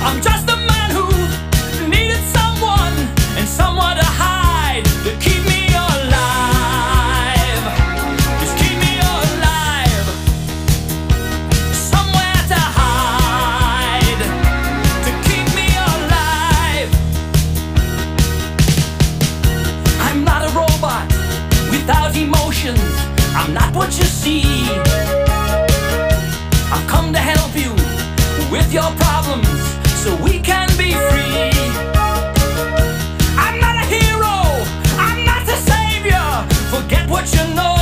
I'm just a man who needed someone and someone to hide, to keep me alive. Just keep me alive. Somewhere to hide, to keep me alive. I'm not a robot without emotions. I'm not what you see. I've come to help you with your problems so we can be free. I'm not a hero, I'm not the savior. Forget what you know.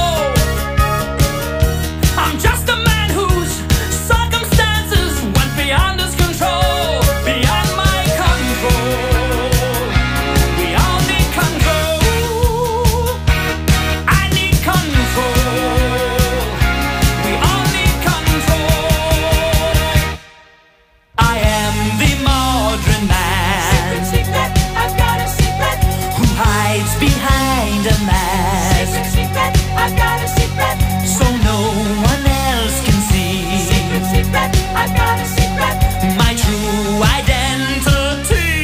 I'm just a man whose circumstances went beyond his control, beyond my control. We all need control. I need control. We all need control. I am the modern man. Secret, secret, I've got a secret. Who hides behind a mask, Secret, secret, I've got a secret. so no one else can see Secret, secret, I've got a secret. my true identity.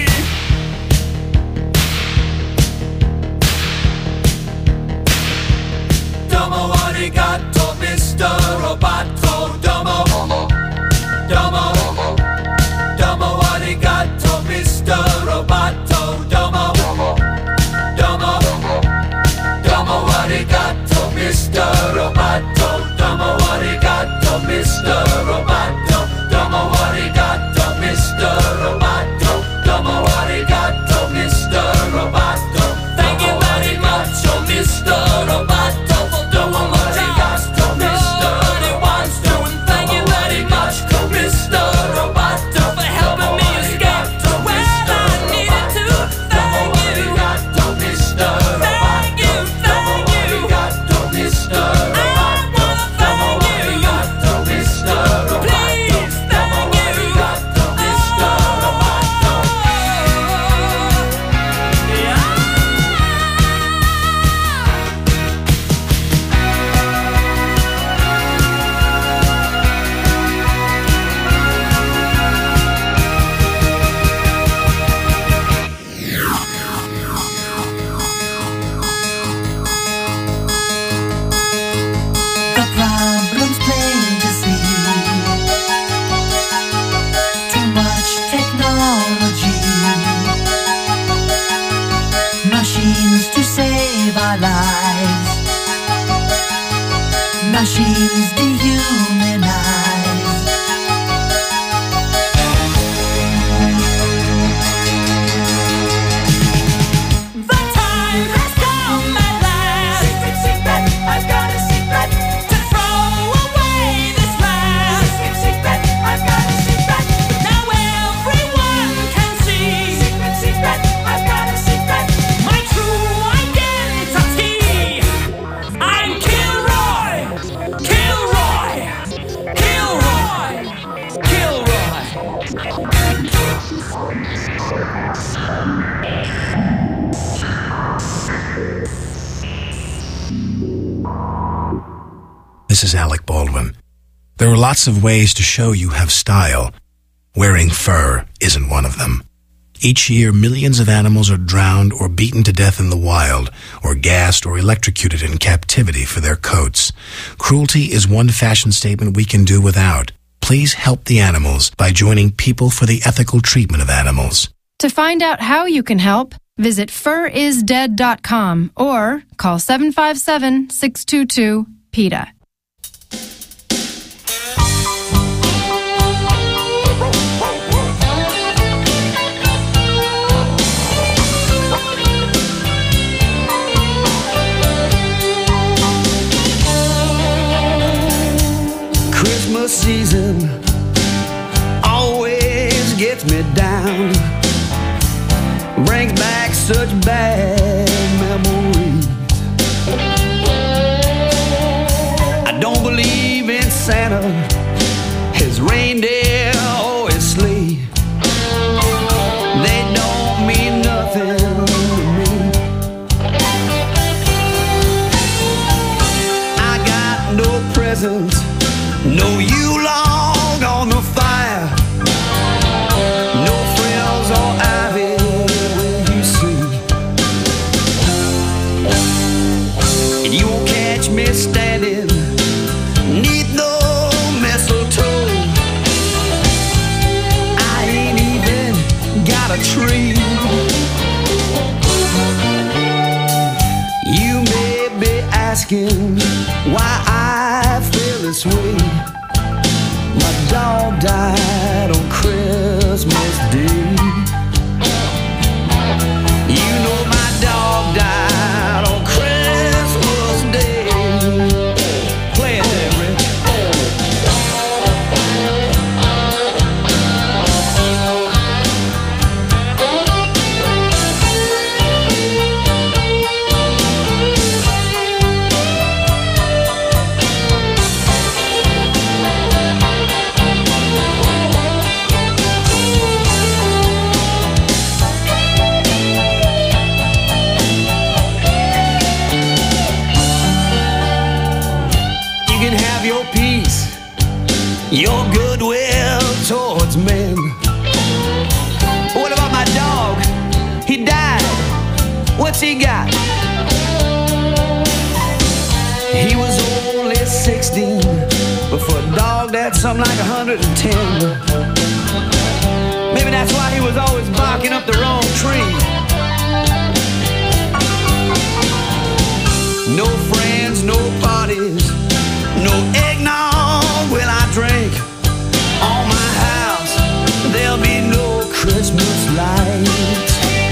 Domo arigato, Mr. Roboto. Domo, domo, domo arigato, Mr. Roboto. Domo, domo, domo arigato, Mr. Roboto. Domo arigato, Mr. Roboto. Domo arigato, Mr. Roboto. Domo arigato, Mr. Roboto. Thank you very much, oh Mr. Roboto, for doing what nobody wants to. And thank you very much, Mr. Roboto, for helping me escape to where I needed to. Thank you, Mr. thank you, thank you. Mr. I wanna thank you. Mr. Please, thank you. Mr. Roboto. The problem's plain to see. Too much technology. Machines to save our lives. Machines dehumanize. The time has come at last Secret, secret, I've got a secret. to throw away this mask. Secret, secret, I've got a secret. Now everyone can see Secret, secret, I've got a secret. my true identity. I'm Kilroy, Kilroy, Kilroy, Kilroy. This is Alec Baldwin. There are lots of ways to show you have style. Wearing fur isn't one of them. Each year, millions of animals are drowned or beaten to death in the wild, or gassed or electrocuted in captivity for their coats. Cruelty is one fashion statement we can do without. Please help the animals by joining People for the Ethical Treatment of Animals. To find out how you can help, visit furisdead.com or call 757-622-PETA. Christmas season always gets me down, brings back such bad memories. I don't believe in Santa, his reindeer or his sleigh. They don't mean nothing to me. I got no presents, no Yule log on the fire, no tree. You may be asking why I feel this way. My dog died on Christmas Day. You know my dog died on Christmas Day. Play it there, Rich. Your goodwill towards men. What about my dog? He died. What's he got? He was only 16, but for a dog that's something like 110. Maybe that's why he was always barking up the wrong tree. No friends, no parties, no eggnog will I drink. On my house there'll be no Christmas lights.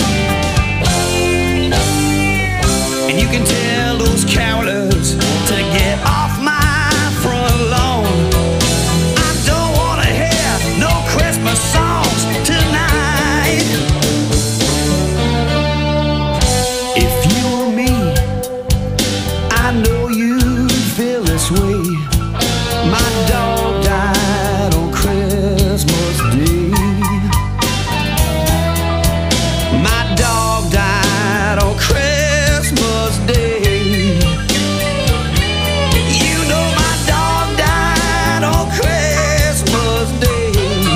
And you can tell those carolers to get off my front lawn. I don't want to hear no Christmas songs tonight. If you were me, I know you'd feel this way. My dog died on Christmas Day. My dog died on Christmas Day. You know my dog died on Christmas Day.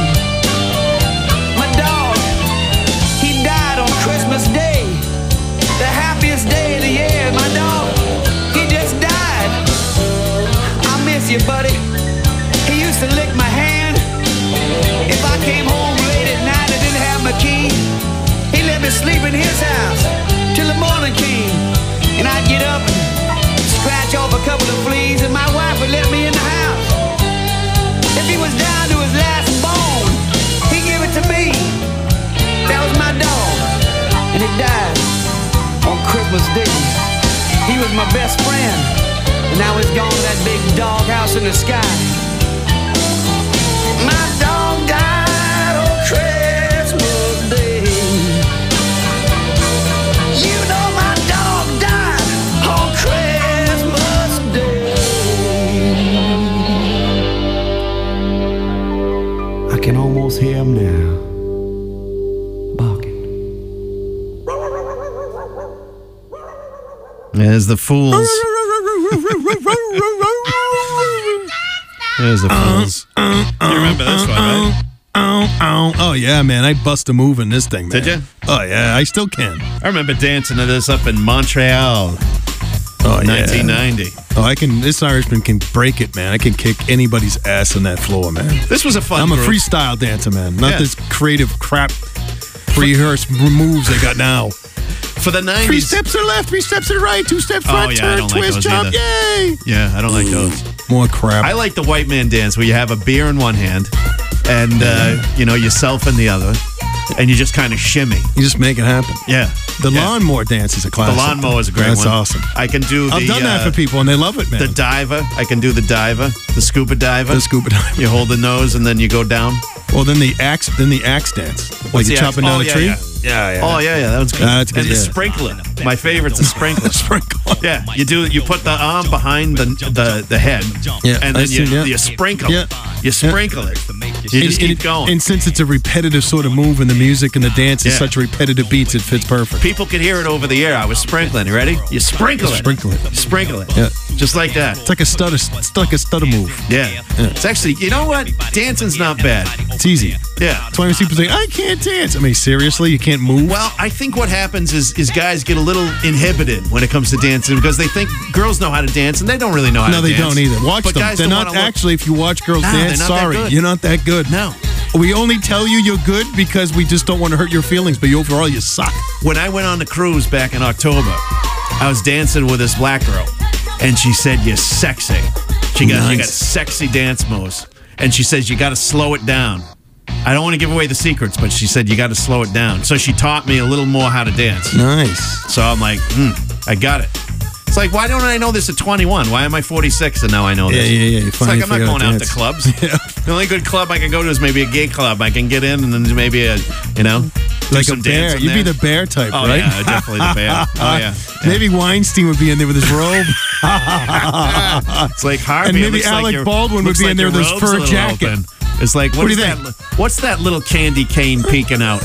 My dog, he died on Christmas Day. The happiest day of the year. My dog, he just died. I miss you, buddy. He used to lick my hand. If I came home late at night and didn't have my key, he let me sleep in his house till the morning came. And I'd get up and scratch off a couple of fleas, and my wife would let me in the house. If he was down to his last bone, he'd give it to me. That was my dog, and he died on Christmas Day. He was my best friend, and now he's gone to that big doghouse in the sky. My dog died on Christmas Day. You know my dog died on Christmas Day. I can almost hear him now, barking. There's the Fools. There's the Fools. You remember this one, right? Oh, yeah, man. I bust a move in this thing, man. Did you? Oh, yeah. I still can. I remember dancing to this up in Montreal. Oh, yeah. 1990. Oh, I can. This Irishman can break it, man. I can kick anybody's ass on that floor, man. This was a fun I'm group. a freestyle dancer, man. Not Yeah. this creative crap rehearsed moves they got now. For the 90s. 3 steps to the left, 3 steps to the right, 2 steps front, I turn, don't like twist, those jump, either. yay! Yeah, I don't like those. More crap. I like the white man dance where you have a beer in one hand and, yourself in the other, and you just kind of shimmy. You just make it happen. Yeah. The Yeah. lawnmower dance is a The classic. lawnmower is a great That's one. awesome. I can do the... I've done that for people, and they love it, man. The diver. I can do the diver. The scuba diver. The scuba diver. You hold the nose and then you go down. Well, then the axe dance. Like the you're chopping axe? down Oh, a yeah, tree? yeah. Oh, yeah, that was good. That's good, and the yeah. sprinkler. My favorite's the sprinkler. Sprinkle. Yeah, you put the arm behind the head, Yeah, and I then see, yeah. you sprinkle. Yeah. You sprinkle it. You just keep going. And since it's a repetitive sort of move, and the music and the dance is Yeah. such repetitive beats, it fits perfect. People could hear it over the air. I was sprinkling. You ready? You sprinkle it. Sprinkle it. You sprinkle it. Yeah. Just like that. It's like a stutter. It's like a stutter move. Yeah. It's actually, you know what? Dancing's not bad. It's easy. Yeah. That's why when people say, "I can't dance," I mean, seriously, you can't move. Well, I think what happens is guys get a little inhibited when it comes to dancing because they think girls know how to dance and they don't really know how no, to they dance. don't either. Watch But them. guys They're don't not wanna look- actually. If you watch girls Nah, dance, they're not that sorry, good. you're not that good. No. We only tell you you're good because we just don't want to hurt your feelings, but overall you suck. When I went on the cruise back in October, I was dancing with this black girl, and she said, "You're sexy." She got sexy dance moves, and she says, "You got to slow it down." I don't want to give away the secrets, but she said, "You got to slow it down." So she taught me a little more how to dance. Nice. So I'm like, I got it. It's like, why don't I know this at 21? Why am I 46 and now I know this? Yeah. It's like I'm not going out to clubs. The only good club I can go to is maybe a gay club. I can get in and then maybe do like some a bear. dancing You'd be there. the bear type, Oh, right? yeah, definitely the bear. Oh, yeah. Maybe Weinstein would be in there with his robe. It's like Harvey. And it maybe looks like Alec your- Baldwin would looks be like in there your with his robe's a fur little jacket. open. It's like, What do you think? What's that little candy cane peeking out?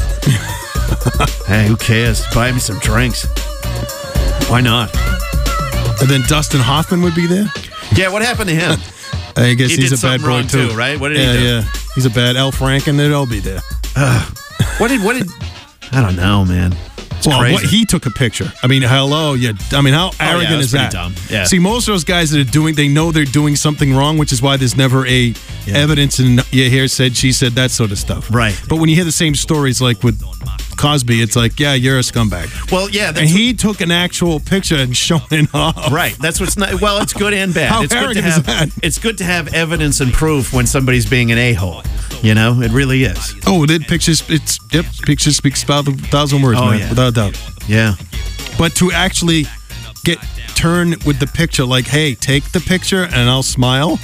Hey, who cares? Buy me some drinks. Why not? And then Dustin Hoffman would be there. Yeah, what happened to him? I guess He he's did a bad something boy wrong too, too, right? What did he do? Yeah, he's a bad Al Franken. They'd all be there. What did? I don't know, man. It's crazy. He took a picture. I mean, hello, yeah. I mean, how arrogant it was is that? pretty dumb. Yeah. See, most of those guys that are they know they're doing something wrong, which is why there's never evidence and you hear said, she said, that sort of stuff. Right. But when you hear the same stories like with Cosby, it's like, yeah, you're a scumbag. Well, yeah. And he took an actual picture and showing it off. Right. That's what's not. Well, it's good and bad. How it's good to arrogant is have. that? It's good to have evidence and proof when somebody's being an a-hole. It really is. Oh, pictures speaks about 1,000 words, Oh, man, yeah. without a doubt. Yeah. But to actually turn with the picture, like, hey, take the picture and I'll smile.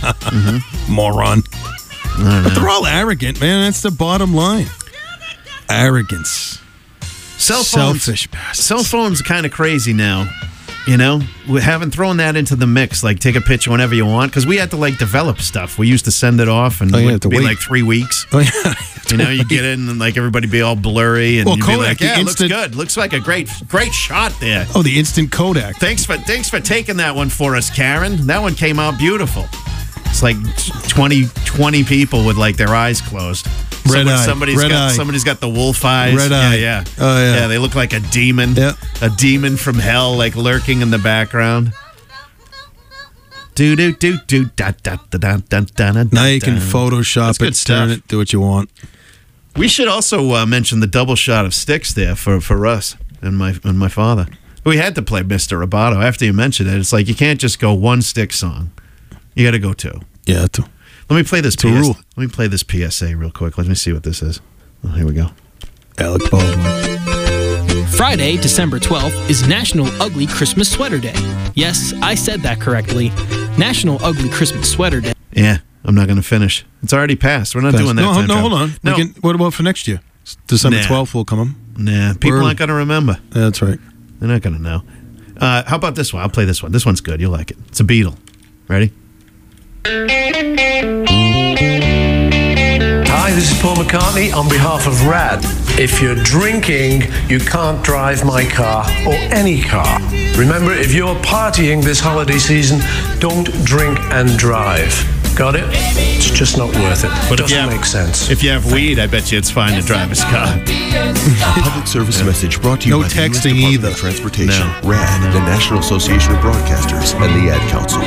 Moron. But they're all arrogant, man. That's the bottom line. Arrogance. Cell phones. Selfish bastards. Cell phones are kind of crazy now. We haven't thrown that into the mix. Like, take a picture whenever you want, because we had to develop stuff. We used to send it off, and it would be like 3 weeks. Oh, yeah. You get in and everybody be all blurry, and you'd be Kodak, like, "Yeah, the it looks good. Looks like a great shot there." Oh, the instant Kodak. Thanks for taking that one for us, Karen. That one came out beautiful. It's like 20 people with their eyes closed. Somebody's got the wolf eyes. Red eye. Yeah. Oh, yeah. Yeah, they look like a demon. Yeah. A demon from hell, lurking in the background. Do do do do da da da da da da. Now you can Photoshop good it, stuff. turn it, do what you want. We should also mention the double shot of sticks there for Russ and my father. We had to play Mr. Roboto after you mentioned it. It's like you can't just go one stick song. You got to go two. Yeah, Let me play this. a rule. Let me play this PSA real quick. Let me see what this is. Oh, here we go. Alec Baldwin. Friday, December 12th, is National Ugly Christmas Sweater Day. Yes, I said that correctly. National Ugly Christmas Sweater Day. Yeah, I'm not going to finish. It's already passed. We're not doing that. No, time travel. hold on. No, What about for next year? December Nah. 12th will come. nah. People We're- aren't going to remember. Yeah, that's right. They're not going to know. How about this one? I'll play this one. This one's good. You'll like it. It's a Beatle. Ready? Hi, this is Paul McCartney on behalf of RAD. If you're drinking, you can't drive my car or any car. Remember, if you're partying this holiday season, don't drink and drive. Got it? It's just not worth it. But if you Doesn't have- make sense. If you have weed, I bet you it's fine to drive his car. A public service message brought to you No by the U.S. texting Department either. of Transportation, No. RAD, the National Association of Broadcasters, and the Ad Council.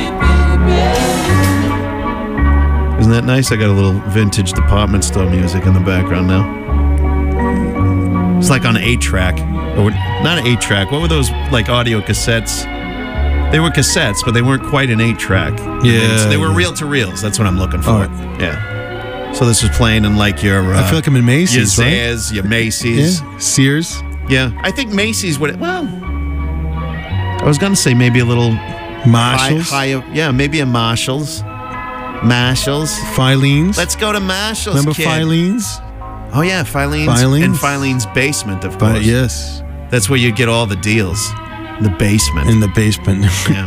Isn't that nice? I got a little vintage department store music in the background now. It's like on an 8-track. Or not an 8-track. What were those audio cassettes? They were cassettes, but they weren't quite an 8-track. Yeah. They were reel-to-reels. That's what I'm looking for. All right. Yeah. So this was playing in your... I feel like I'm in Macy's, your right? Zayas, your Macy's. Yeah. Sears. Yeah. I think Macy's would... Well, I was going to say maybe a little... Marshalls. Yeah, maybe a Marshalls. Marshalls. Filene's. Let's go to Marshalls, Remember kid. Filene's? Oh, yeah, Filene's. Filene's? And Filene's basement, of course. But yes, That's where you get all the deals. The basement. in the basement. Yeah.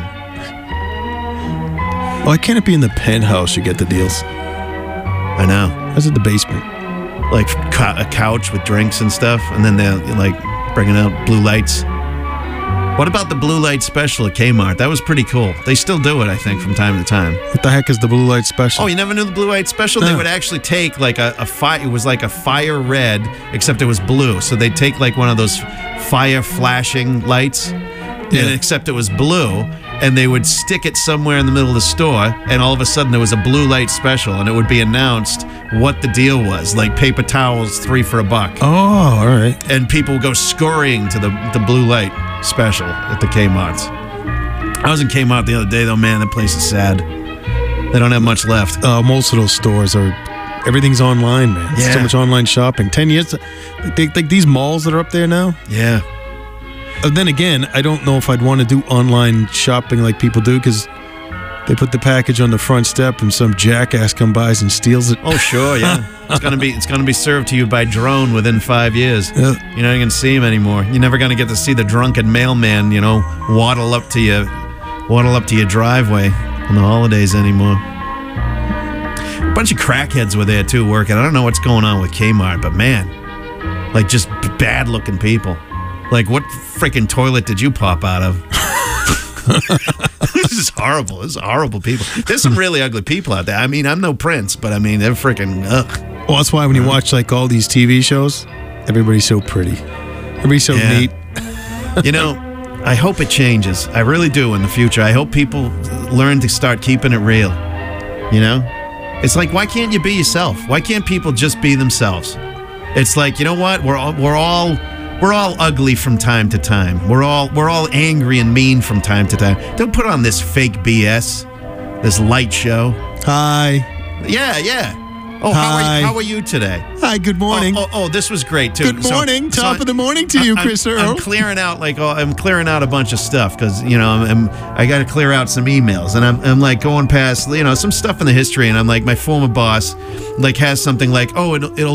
Why can't it be in the penthouse you get the deals? I know. How's it the basement? Like a couch with drinks and stuff, and then they're bringing out blue lights. What about the blue light special at Kmart? That was pretty cool. They still do it, I think, from time to time. What the heck is the blue light special? Oh, you never knew the blue light special? They No. would actually take a fire. It was like a fire red, except it was blue. So they'd take one of those fire flashing lights, Yeah. and except it was blue, and they would stick it somewhere in the middle of the store, and all of a sudden there was a blue light special, and it would be announced what the deal was, like paper towels, 3 for $1. Oh, all right. And people would go scurrying to the blue light special at the Kmart's. I was in Kmart the other day, though, man. That place is sad. They don't have much left. Most of those stores everything's online, man. Yeah. So much online shopping. 10 years, like these malls that are up there now. Yeah. Then again, I don't know if I'd want to do online shopping like people do, because they put the package on the front step and some jackass comes by and steals it. Oh, sure, yeah. It's gonna be served to you by drone within 5 years. Yeah. You're not gonna see him anymore. You're never gonna get to see the drunken mailman, waddle up to your driveway on the holidays anymore. A bunch of crackheads were there too working. I don't know what's going on with Kmart, but man, like just bad looking people. Like, what freaking toilet did you pop out of? This is horrible. This is horrible people. There's some really ugly people out there. I mean, I'm no prince, but I mean, they're freaking ugh. Well, that's why when you watch like all these TV shows, everybody's so pretty. Everybody's so neat. I hope it changes. I really do in the future. I hope people learn to start keeping it real. It's like, why can't you be yourself? Why can't people just be themselves? It's like, you know what? We're all ugly from time to time. We're all angry and mean from time to time. Don't put on this fake BS, this light show. Hi. Yeah. Oh, Hi. how are you today? Hi, good morning. Oh, this was great too. Good morning. Top of the morning to you, Chris Earl. I'm clearing out a bunch of stuff because I got to clear out some emails, and I'm like going past some stuff in the history, and I'm like, my former boss like has something like, oh,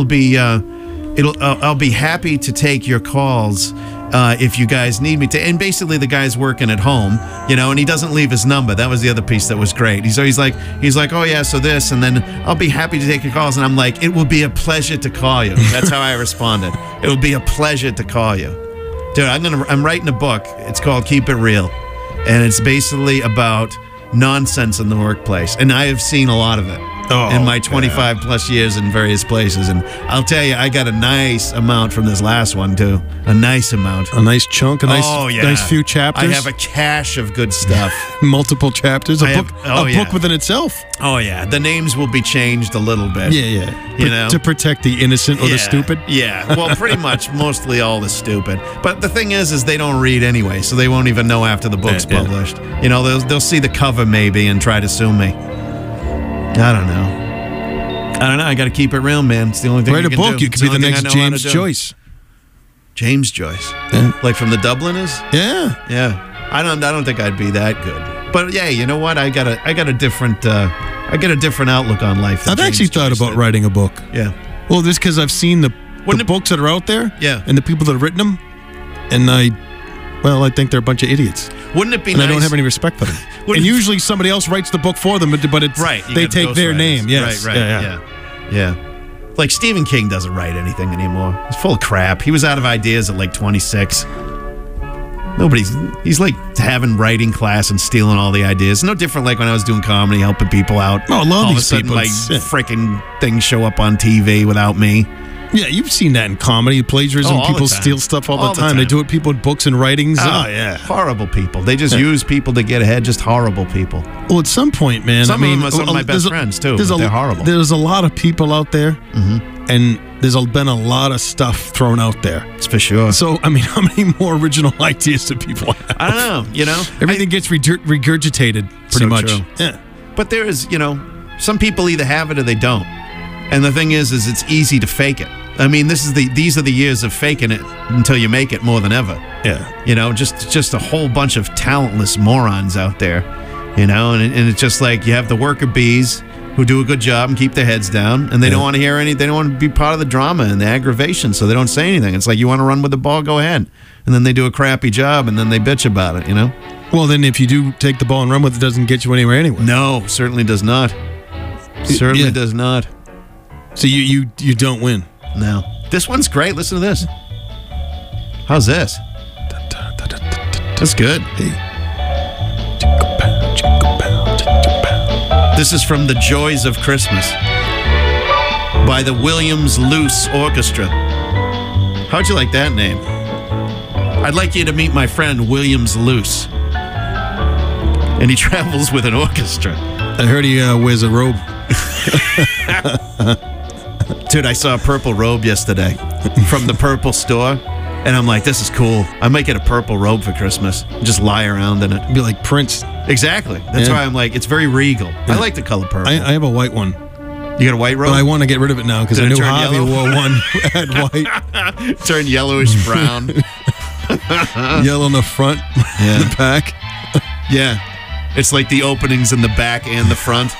I'll be happy to take your calls if you guys need me to. And basically the guy's working at home, and he doesn't leave his number. That was the other piece that was great. He's like, oh yeah, so this, and then I'll be happy to take your calls. And I'm like, it will be a pleasure to call you. That's how I responded. It will be a pleasure to call you. Dude, I'm writing a book. It's called Keep It Real. And it's basically about nonsense in the workplace. And I have seen a lot of it. In my 25 plus years in various places. And I'll tell you, I got a nice amount from this last one too. A nice amount. A nice chunk, nice few chapters. I have a cache of good stuff. Multiple chapters. A book within itself. Oh yeah. The names will be changed a little bit. Yeah. To protect the innocent or the stupid. Yeah. Well, pretty much mostly all the stupid. But the thing is they don't read anyway, so they won't even know after the book's published. They'll see the cover maybe and try to sue me. I don't know. I got to keep it real, man. It's the only thing. Write you a can book. do. You could be the next James Joyce. James Joyce, like from the Dubliners. Yeah. I don't think I'd be that good. But yeah, you know what? I got a different outlook on life. I've actually thought about writing a book. Yeah. Well, just because I've seen the books that are out there. Yeah. And the people that have written them, and I think they're a bunch of idiots. Wouldn't it be and nice? I don't have any respect for them. And usually somebody else writes the book for them, but it's right. They take their name. Yes. Right. Yeah. Like Stephen King doesn't write anything anymore. He's full of crap. He was out of ideas at like 26. He's like having writing class and stealing all the ideas. No different like when I was doing comedy, helping people out. Oh, I love all these of a sudden, people. like freaking things show up on TV without me. Yeah, you've seen that in comedy, plagiarism. People steal stuff all the time. They do it people with books and writings. Oh, yeah. Horrible people. They just use people to get ahead. Just horrible people. Well, at some point, man. Some of my best friends, too. They're horrible. There's a lot of people out there, and there's been a lot of stuff thrown out there. It's for sure. So, I mean, how many more original ideas do people have? I don't know, Everything gets regurgitated, pretty much. True. Yeah. But there is, some people either have it or they don't. And the thing is it's easy to fake it. I mean, these are the years of faking it until you make it more than ever. Yeah. Just a whole bunch of talentless morons out there, and it's just like you have the worker bees who do a good job and keep their heads down, and they don't want to hear they don't want to be part of the drama and the aggravation, so they don't say anything. It's like, you want to run with the ball, go ahead. And then they do a crappy job, and then they bitch about it, Well, then if you do take the ball and run with it, it doesn't get you anywhere anyway. No, certainly does not. Certainly does not. So you don't win. No. This one's great. Listen to this. How's this? That's good. This is from The Joys of Christmas by the Williams Luce Orchestra. How'd you like that name? I'd like you to meet my friend Williams Luce. and he travels with an orchestra. I heard he wears a robe. Dude, I saw a purple robe yesterday from the purple store, and I'm like, this is cool. I might get a purple robe for Christmas. Just lie around in it. Be like Prince. Exactly. That's why I'm like, it's very regal. I like the color purple. I have a white one. You got a white robe? But I want to get rid of it now because I Did it knew turn Harvey yellow? wore one that had white. Turn yellowish brown. Yellow in the front, the back. Yeah. It's like the openings in the back and the front.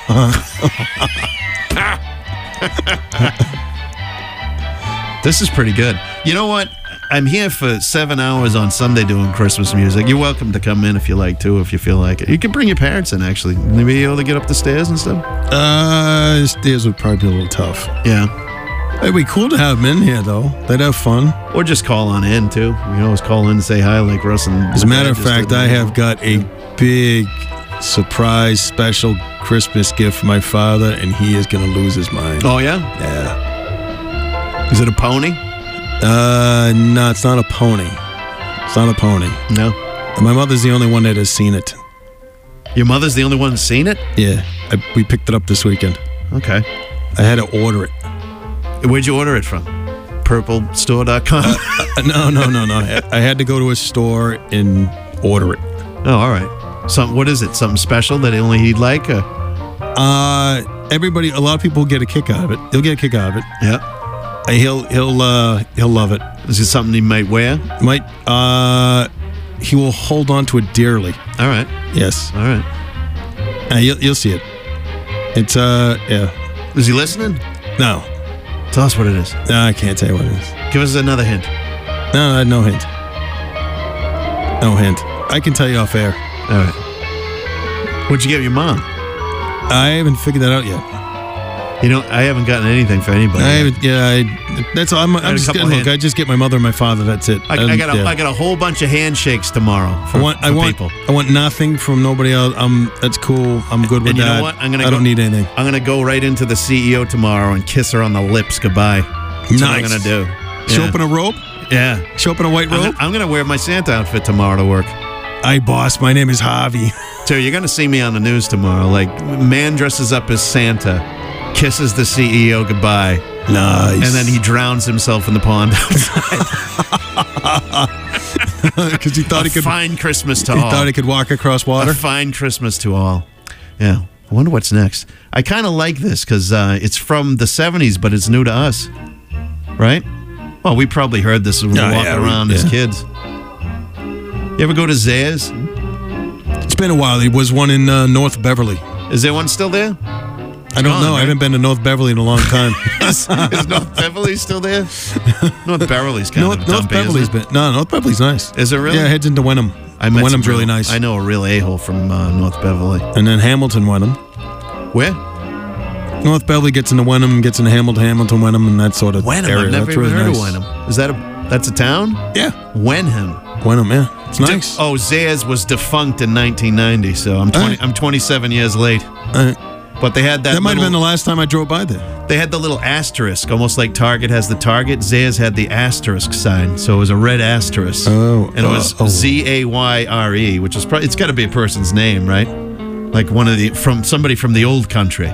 This is pretty good. You know what? I'm here for 7 hours on Sunday doing Christmas music. You're welcome to come in if you like to, if you feel like it. You can bring your parents in, actually. They be able to get up the stairs and stuff? Stairs would probably be a little tough. Yeah. It'd be cool to have them in here, though. They'd have fun. Or just call on in, too. You can always call in and say hi like Russ and... As a matter of fact, I have got a big surprise special Christmas gift for my father, and he is going to lose his mind. Oh, yeah? Yeah. Is it a pony? No, it's not a pony. It's not a pony. No. My mother's the only one that has seen it. Your mother's the only one that's seen it? Yeah. We picked it up this weekend. Okay. I had to order it. Where'd you order it from? PurpleStore.com? No. I had to go to a store and order it. Oh, all right. What is it? Something special that only he'd like? Everybody, a lot of people get a kick out of it. They'll get a kick out of it. Yeah. He'll love it. Is it something he might wear? He will hold on to it dearly. All right. Yes. All right. You'll see it. It's yeah. Is he listening? No. Tell us what it is. No, I can't tell you what it is. Give us another hint. No, no hint. No hint. I can tell you off air. All right. What'd you get your mom? I haven't figured that out yet. You know, I haven't gotten anything for anybody. I haven't. Yeah, that's all. I'm just getting. Look, I just get my mother and my father. That's it. I got a whole bunch of handshakes tomorrow. I want nothing from nobody else. That's cool. I'm good with and you that. know what? I don't need anything. I'm gonna go right into the CEO tomorrow and kiss her on the lips goodbye. That's what I'm gonna do. Show up in a robe. Yeah. Show up in a white robe. I'm gonna wear my Santa outfit tomorrow to work. Hi, boss. My name is Harvey. So you're gonna see me on the news tomorrow. Like, man dresses up as Santa, kisses the CEO goodbye. Nice. And then he drowns himself in the pond outside. Because he thought he could. Fine Christmas to he all. He thought he could walk across water. A fine Christmas to all. Yeah. I wonder what's next. I kind of like this because it's from the 70s, but it's new to us. Right? Well, we probably heard this when we were walking around as kids. You ever go to Zayas? It's been a while. There was one in North Beverly. Is there one still there? I don't know. Right? I haven't been to North Beverly in a long time. Is North Beverly still there? North Beverly's kind of North Beverly's been. No, North Beverly's nice. Is it really? Yeah, it heads into Wenham. Wenham's really nice. I know a real a-hole from North Beverly. And then Hamilton, Wenham. Where? North Beverly gets into Wenham, gets into Hamilton, Wenham, and that sort of Wenham. area. I've never That's even really heard nice. of Wenham. Is that's a town? Yeah. Wenham. Wenham, yeah. It's nice. Oh, Zayas was defunct in 1990, so I'm 27 years late. But they had that. That might have been the last time I drove by there. They had the little asterisk, almost like Target has the Target. Zayas had the asterisk sign, so it was a red asterisk. Oh, and it was Zayre, which is probably, it's got to be a person's name, right? Like somebody from the old country.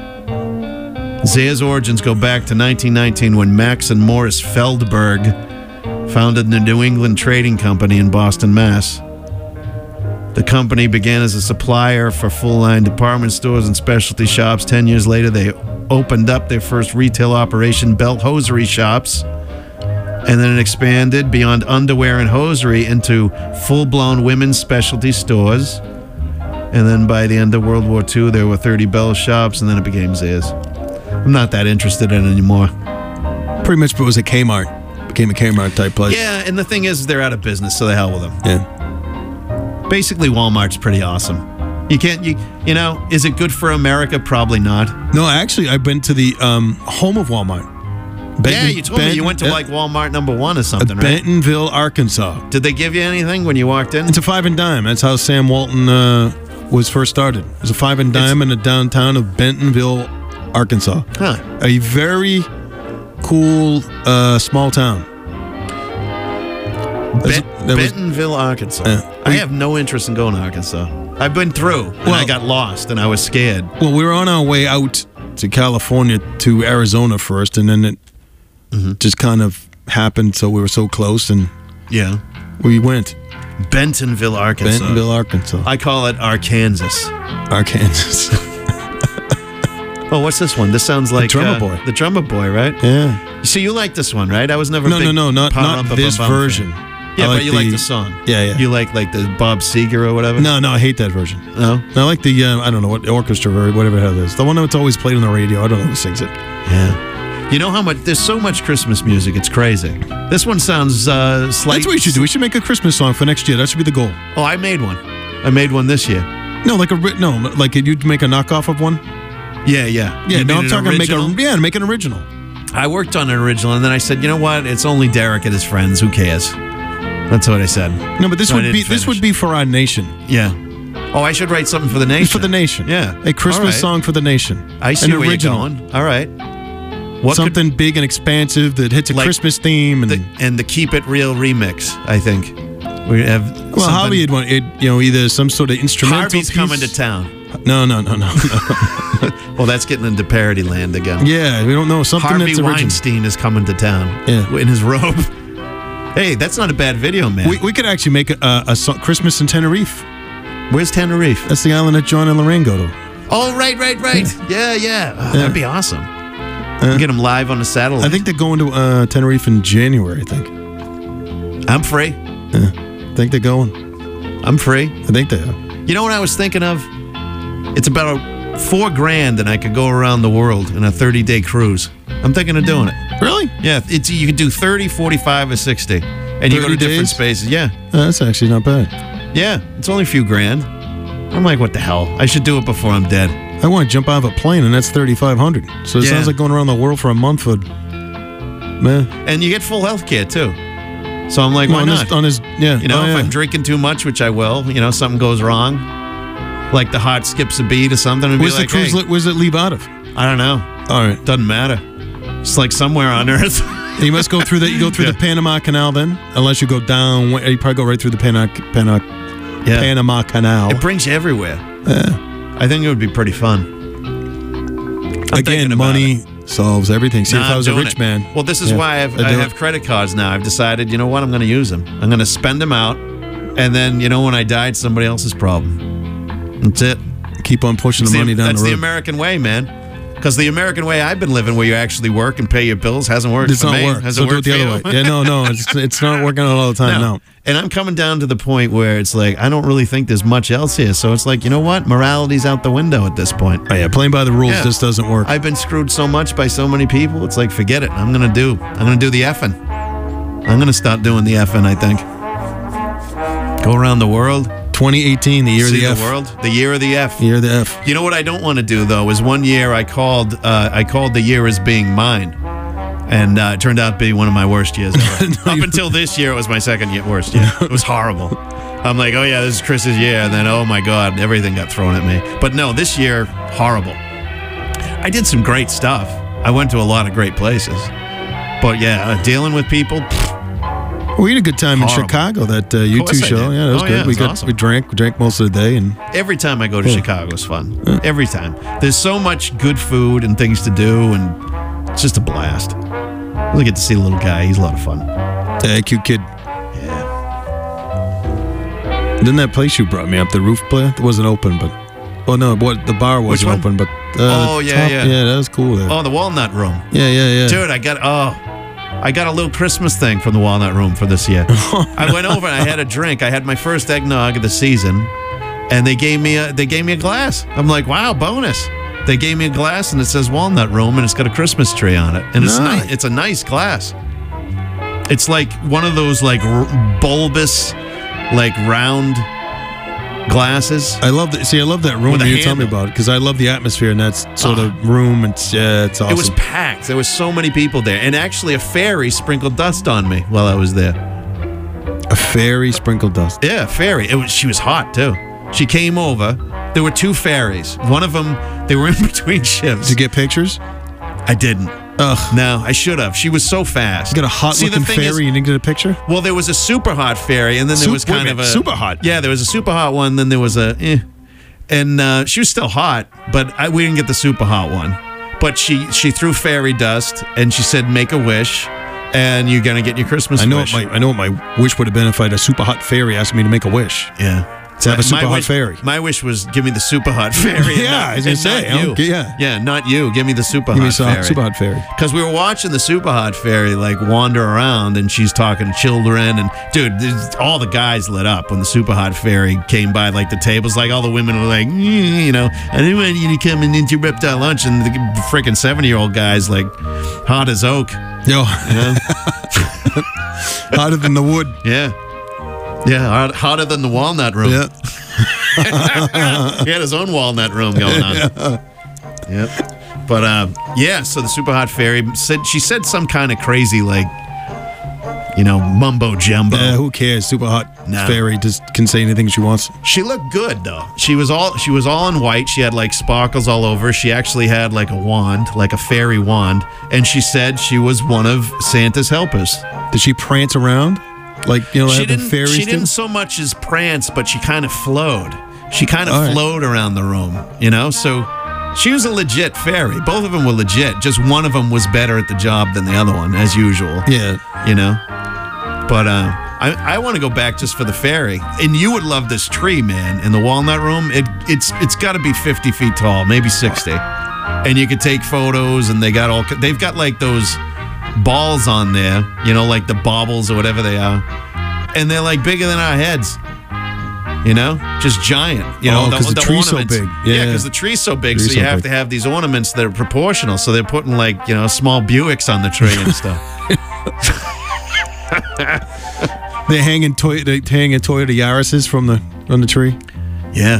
Zayas' origins go back to 1919 when Max and Morris Feldberg founded the New England Trading Company in Boston, Mass. The company began as a supplier for full-line department stores and specialty shops. 10 years later, they opened up their first retail operation, Belt Hosiery Shops, and then it expanded beyond underwear and hosiery into full-blown women's specialty stores. And then by the end of World War II, there were 30 Bell shops, and then it became Zayas. I'm not that interested in it anymore. Pretty much it was a Kmart. Became a Kmart type place. Yeah, and the thing is, they're out of business, so the hell with them. Yeah. Basically, Walmart's pretty awesome. You know, is it good for America? Probably not. No, actually, I've been to the home of Walmart. You told me you went to like Walmart #1 or something, right? Bentonville, Arkansas. Did they give you anything when you walked in? It's a 5 and dime. That's how Sam Walton was first started. It was a 5 and dime in the downtown of Bentonville, Arkansas. Huh. A very cool small town. Bentonville, Arkansas. I have no interest in going to Arkansas. I've been through, and I got lost, and I was scared. Well, we were on our way out to California to Arizona first, and then it just kind of happened. So we were so close, and we went. Bentonville, Arkansas. Bentonville, Arkansas. I call it Arkansas. Arkansas. Oh, what's this one? This sounds like The Drummer Boy. The Drummer Boy, right? Yeah. So you like this one, right? I was never a No, big not this Pum-Pum-Pum-Pum version. fan. Yeah, I but you like the song. Yeah. You like the Bob Seger or whatever? No, I hate that version. No? I like the, I don't know, what orchestra or whatever the hell it is. The one that's always played on the radio. I don't know who sings it. Yeah. You know how much, there's so much Christmas music, it's crazy. This one sounds slightly. That's what we should do. We should make a Christmas song for next year. That should be the goal. Oh, I made one. I made one this year. No, like you'd make a knockoff of one? Yeah. Yeah, You no, made I'm an talking original? make an original. I worked on an original, and then I said, you know what? It's only Derek and his friends. Who cares? That's what I said. No, but this So I would be didn't for our nation. Yeah. Oh, I should write something for the nation. For the nation. Yeah. A Christmas All right. song for the nation. I see An where original. you're going. All right. What Something big and expansive that hits a Like Christmas theme and the Keep It Real remix, I think. We have well, Harvey would want it, either some sort of instrumental Harvey's piece. coming to town. No. Well, that's getting into parody land again. Yeah, we don't know something Harvey that's original. Weinstein is coming to town. Yeah. In his robe. Hey, that's not a bad video, man. We could actually make a song, Christmas in Tenerife. Where's Tenerife? That's the island that John and Lorraine go to. Oh, right. Yeah. Oh, that'd be awesome. Get them live on the satellite. I think they're going to Tenerife in January, I think. I'm free. I think they're going. I'm free. I think they are. You know what I was thinking of? It's about $4,000 and I could go around the world in a 30-day cruise. I'm thinking of doing it. Really? Yeah, you can do 30, 45, or 60. And you go to 30 different days? spaces. Yeah. That's actually not bad. Yeah, it's only a few grand. I'm like, what the hell? I should do it before I'm dead. I want to jump out of a plane, and that's $3,500. So it Yeah. sounds like going around the world for a month for, man. And you get full health care, too. So I'm like, why on not? Yeah. You know, oh, if yeah. I'm drinking too much, which I will, something goes wrong, like the heart skips a beat or something, and be Where's like, the cruise? hey, Where's it leave out of? I don't know. All right. Doesn't matter. It's like somewhere on Earth. You must go through You go through the Panama Canal then, unless you go down. You probably go right through the Panama Canal. It brings you everywhere. I think it would be pretty fun. I'm thinking Again, about money solves everything. See, Nah, if I I'm was a doing rich it. man. Well, this is Yeah, why I I'd do have it. credit cards now. I've decided, you know what, I'm going to use them. I'm going to spend them out, and then, when I die, it's somebody else's problem. That's it. Keep on pushing the money down That's the the road. American way, man. Because the American way I've been living, where you actually work and pay your bills, hasn't worked It's for not me. work. Has So it do it worked the for other you? way. Yeah, no, it's not working out all the time. No. And I'm coming down to the point where it's like, I don't really think there's much else here. So it's like, you know what? Morality's out the window at this point. Oh, yeah, playing by the rules Yeah. just doesn't work. I've been screwed so much by so many people. It's like, forget it. I'm gonna do the effing. I'm gonna start doing the effing, I think. Go around the world. 2018, the year of See the F. world. The year of the F. Year of the F. You know what I don't want to do though is one year I called the year as being mine, and it turned out to be one of my worst years ever. Up until this year, it was my second worst year. It was horrible. I'm like, oh yeah, this is Chris's year, and then oh my god, everything got thrown at me. But no, this year, horrible. I did some great stuff. I went to a lot of great places, but yeah, dealing with people. We had a good time in Horrible. Chicago, that U2 course I show. did. Yeah, that was Oh, good. yeah, we it's awesome. we drank most of the day, and Every time I go to Chicago is fun. Every time. There's so much good food and things to do, and it's just a blast. I get to see the little guy. He's a lot of fun. cute kid. Yeah. Didn't that place you brought me up, the roof play? It wasn't open, but the bar wasn't one? open, but Oh, yeah, yeah. yeah, that was cool. There. Oh, the Walnut Room. Yeah. Dude, I got a little Christmas thing from the Walnut Room for this year. I went over and I had a drink. I had my first eggnog of the season, and they gave me a glass. I'm like, wow, bonus. They gave me a glass and it says Walnut Room and it's got a Christmas tree on it, and it's Nice. nice. It's a nice glass. It's like one of those like bulbous, like round glasses. I love that. See, I love that room With a that you tell me handle. about, because I love the atmosphere in that sort of room. It's awesome. It was packed. There was so many people there, and actually a fairy sprinkled dust on me while I was there. a fairy sprinkled dust. Yeah, fairy. She was hot too. She came over. There were two fairies. One of them, they were in between shifts. Did you get pictures? I didn't. Ugh. No, I should have. She was so fast. You got a hot-looking fairy. You didn't get a picture? Well, there was a super hot fairy, and then there was kind of a... Super hot? Yeah, there was a super hot one, then there was a... And she was still hot, but we didn't get the super hot one. But she threw fairy dust, and she said, make a wish, and you're going to get your Christmas wish. I know what my wish would have been if I had a super hot fairy asked me to make a wish. Yeah. To have a super hot fairy. My wish was give me the super hot fairy. Yeah, I was going to say. Not you. Yeah, not you. Give me the super hot fairy. Super hot fairy. Because we were watching the super hot fairy like wander around, and she's talking to children, and dude, all the guys lit up when the super hot fairy came by. Like the tables, like all the women were like, you know, I didn't want you to come and interrupt our lunch, and the freaking 70-year-old guys like hot as oak. Yo, you know? hotter than the wood. Yeah, hotter than the walnut room. Yeah. He had his own walnut room going on. Yep. But so the super hot fairy said some kind of crazy like, you know, mumbo jumbo. Yeah, who cares? Super hot fairy just can say anything she wants. She looked good though. She was all in white. She had like sparkles all over. She actually had like a wand, like a fairy wand, and she said she was one of Santa's helpers. Did she prance around? Like, you know, she didn't so much as prance, but she kind of flowed. She kind of flowed around the room, you know? So she was a legit fairy. Both of them were legit. Just one of them was better at the job than the other one, as usual. Yeah. You know? But I want to go back just for the fairy. And you would love this tree, man, in the walnut room. It's got to be 50 feet tall, maybe 60. And you could take photos, and they've got like those balls on there, you know, like the baubles or whatever they are, and they're like bigger than our heads, you know, just giant, you know, because the tree's so big. Yeah, because the tree's so big, so you have to have these ornaments that are proportional, so they're putting like, you know, small Buicks on the tree and stuff. They're hanging Toyota Yaris's from the tree. Yeah.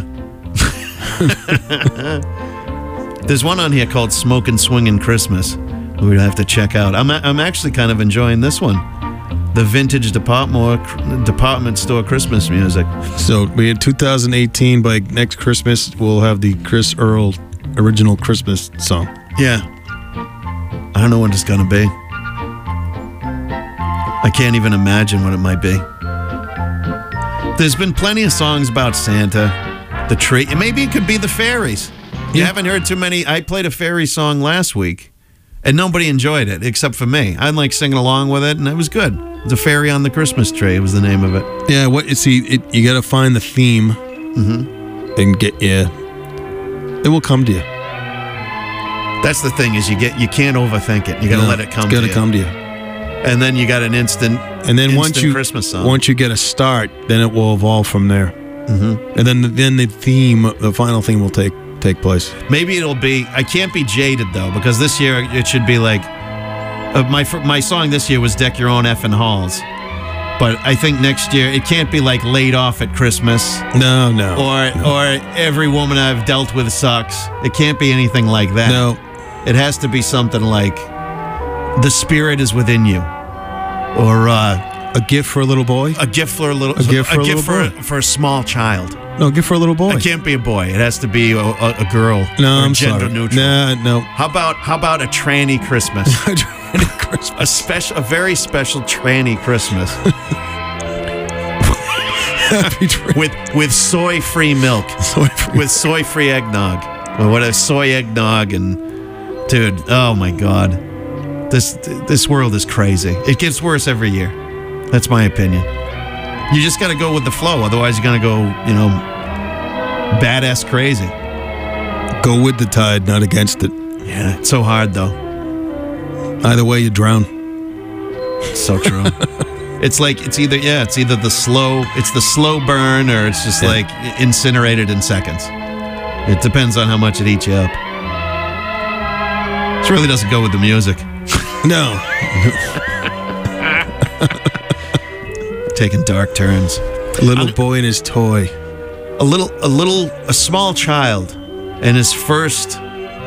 There's one on here called Smokin' Swingin' Christmas. We'd have to check out. I'm actually kind of enjoying this one. The vintage department store Christmas music. So we had 2018. By next Christmas, we'll have the Chris Earl original Christmas song. Yeah. I don't know what it's going to be. I can't even imagine what it might be. There's been plenty of songs about Santa, the tree. Maybe it could be the fairies. You haven't heard too many. I played a fairy song last week. And nobody enjoyed it except for me. I like singing along with it, and it was good. It's a fairy on the Christmas tree. Was the name of it. Yeah, you got to find the theme, and it will come to you. That's the thing is you can't overthink it. You got to let it come. It's got to come to you. And then you got an instant. And then Christmas song. Once you get a start, then it will evolve from there. Mm-hmm. And then the final theme will take place. Maybe it'll be. I can't be jaded though, because this year it should be like my song this year was "Deck Your Own Effin' Halls," but I think next year it can't be like "Laid Off at Christmas." No. Or "Every Woman I've Dealt With Sucks." It can't be anything like that. No, it has to be something like "The Spirit Is Within You," or "A Gift for a Little Boy." A gift for a for a small child. No, gift for a little boy. It can't be a boy. It has to be a girl. No, I'm gender sorry. neutral. No. How about a tranny Christmas? A tranny Christmas. A very special tranny Christmas. with soy-free milk. With soy-free eggnog. Or whatever, soy eggnog and dude, oh my God. This world is crazy. It gets worse every year. That's my opinion. You just got to go with the flow. Otherwise, you're going to go, you know, badass crazy. Go with the tide, not against it. Yeah, it's so hard, though. Either way, you drown. So true. It's either the slow burn, or it's just like incinerated in seconds. It depends on how much it eats you up. This really doesn't go with the music. No. Taking dark turns. A little boy and his toy. A small child and his first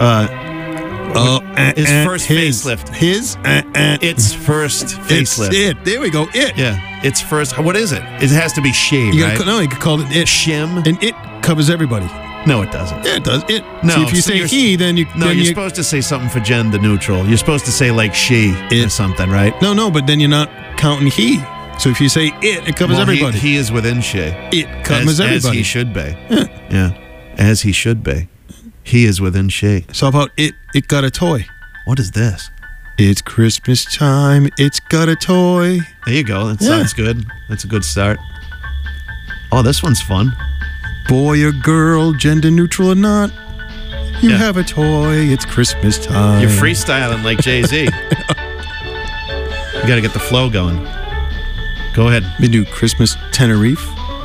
facelift. Its first facelift. There we go. Yeah. Its first. What is it? It has to be shame, right? No, you could call it it. Shim. And it covers everybody. No, it doesn't. Yeah, it does. It. No, See, if you so say you're- he, then you. No, then you're you, supposed to say something for gender neutral. You're supposed to say like she or something, right? No, but then you're not counting he. So if you say it covers Well, everybody. He is within she. It covers everybody. As he should be. Yeah. As he should be. He is within she. So how about it? It got a toy. What is this? It's Christmas time. It's got a toy. There you go. That Yeah. sounds good. That's a good start. Oh, this one's fun. Boy or girl, gender neutral or not, you have a toy. It's Christmas time. You're freestyling like Jay-Z. You got to get the flow going. Go ahead. We do Christmas Tenerife.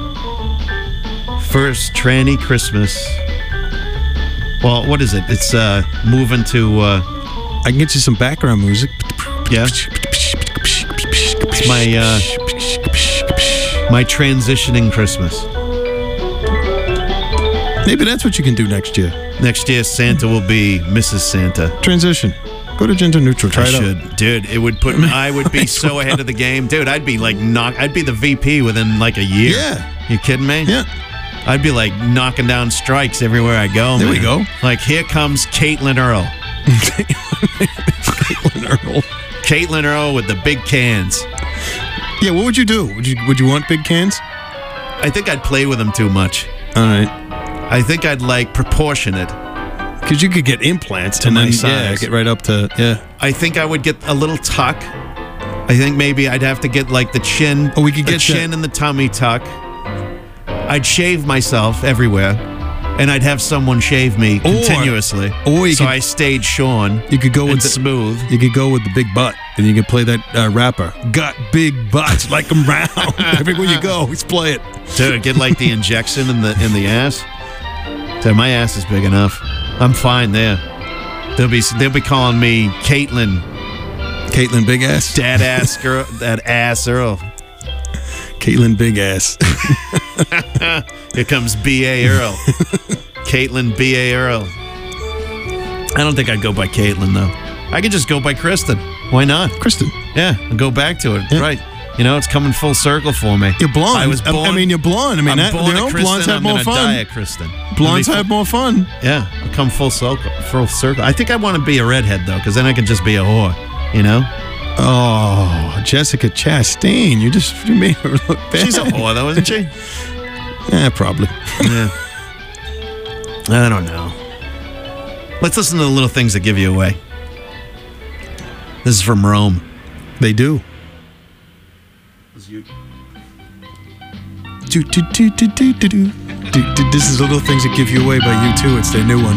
First tranny Christmas. Well, what is it? It's moving to... I can get you some background music. Yeah. It's my transitioning Christmas. Maybe that's what you can do next year. Next year, Santa will be Mrs. Santa. Transition. Go to gender neutral. Try I it out. should, dude. It would put. I would be so ahead of the game, dude. I'd be like I'd be the VP within like a year. Yeah. You kidding me? Yeah. I'd be like knocking down strikes everywhere I go. There man. we go. Like here comes Caitlin Earl. Caitlin Earl with the big cans. Yeah. What would you do? Would you want big cans? I think I'd play with them too much. All right. I think I'd like proportion it. Because you could get implants To and my then size. get right up to I think I would get a little tuck. I think maybe I'd have to get like the chin. Oh, we could the get chin and the tummy tuck. I'd shave myself everywhere, and I'd have someone shave me continuously. Or you so could- I stayed shorn. You could go and with the smooth. You could go with the big butt, and you could play that rapper. Got big butts, like them round. Everywhere you go, let's play it. Dude, get like the injection in the ass. Dude, my ass is big enough. I'm fine there. They'll be calling me Caitlin. Caitlin Big Ass. Dad ass girl. That ass Earl. Caitlin Big Ass. Here comes B.A. Earl. Caitlin B.A. Earl. I don't think I'd go by Caitlin, though. I could just go by Kristen. Why not? Kristen. Yeah, and go back to it. Yeah. Right. You know, it's coming full circle for me. You're blonde. I was born. I mean, you're blonde. I mean, I'm born a blondes Kristen, have I'm more gonna die a fun. Kristen. Blondes Let me- have more fun. Yeah, I come full circle. Full circle. I think I want to be a redhead, though, because then I can just be a whore. You know? Oh, Jessica Chastain. You made her look bad. She's a whore, though, isn't she? Yeah, probably. Yeah. I don't know. Let's listen to the little things that give you away. This is from Rome. They do. This is Little Things That Give You Away by U2. It's their new one.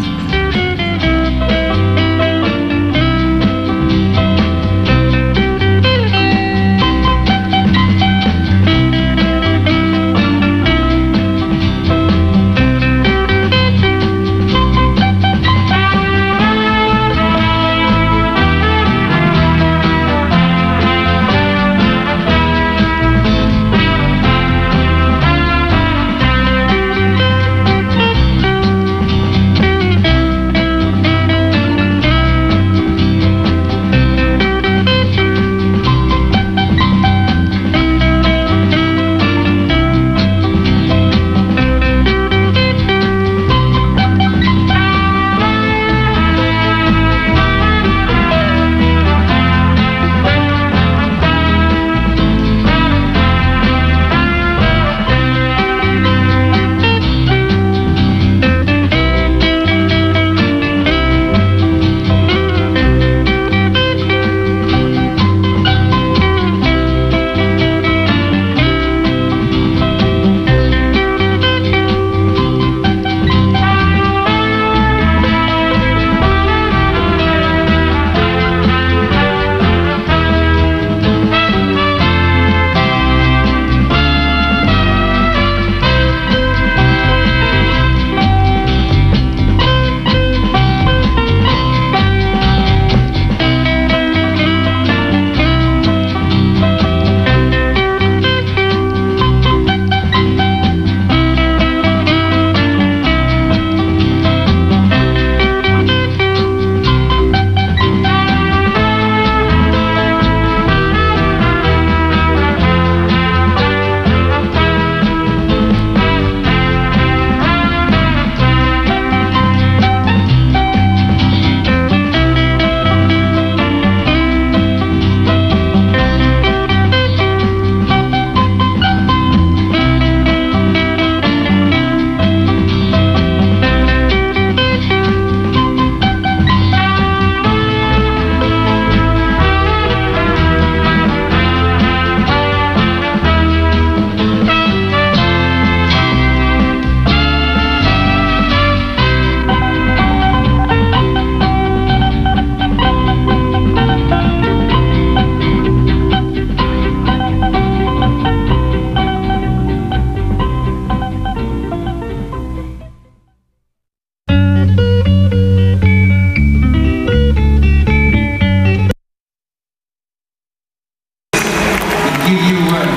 give you one.